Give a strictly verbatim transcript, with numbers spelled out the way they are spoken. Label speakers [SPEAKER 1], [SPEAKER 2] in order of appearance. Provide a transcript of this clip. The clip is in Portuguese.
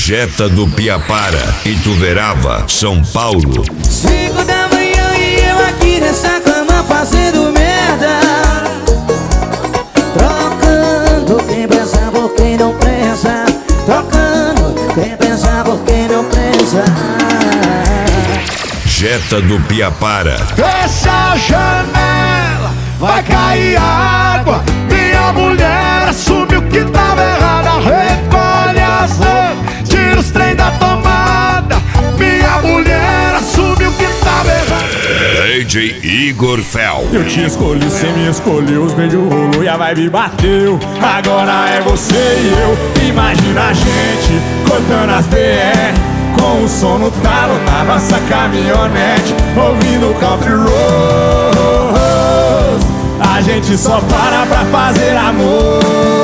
[SPEAKER 1] Jetta do Piapara, Ituverava, São Paulo.
[SPEAKER 2] Cinco da manhã e eu aqui nessa cama fazendo merda, trocando quem pensa por quem não pensa, trocando quem pensa por quem não pensa.
[SPEAKER 1] Jetta do Piapara.
[SPEAKER 3] Fecha a janela, vai cair água. Minha mulher assume o que tava errado, recolhe as roupas, tira os trem da tomada. Minha mulher assume o que tava errado.
[SPEAKER 1] D J Igor Fel.
[SPEAKER 3] Eu te escolhi, cê me escolheu, os beijos rolou e a vibe bateu. Agora é você e eu. Imagina a gente cortando as B R, com o som no talo na nossa caminhonete, ouvindo country roads. A gente só para pra fazer amor.